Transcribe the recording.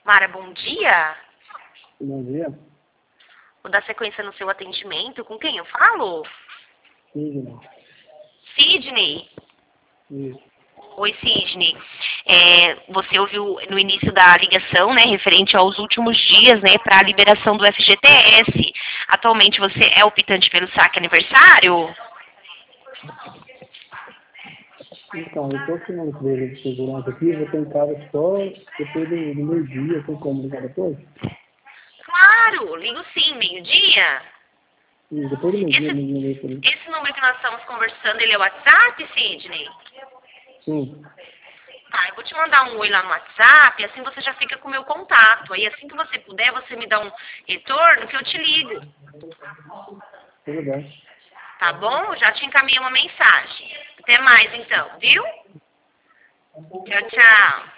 Mara, bom dia. Bom dia. Vou dar sequência no seu atendimento. Com quem eu falo? Sidney. Sidney. Isso. Oi, Sidney. Você ouviu no início da ligação, né, referente aos últimos dias, né, para a liberação do FGTS. Atualmente você é optante pelo saque aniversário? Então, eu estou aqui na empresa de segurança aqui, vou tentar só depois do meio-dia, tem como ligar depois? Claro, ligo sim, meio-dia. Sim, depois do meio-dia, Esse, meio-dia por aí. esse número que nós estamos conversando, ele é o WhatsApp, Sidney? Sim, Tá, eu vou te mandar um oi lá no WhatsApp, assim você já fica com o meu contato. Aí assim que você puder, você me dá um retorno que eu te ligo. tudo bem. Tá bom? Já te encaminhei uma mensagem. Até mais então, viu? Tchau, tchau.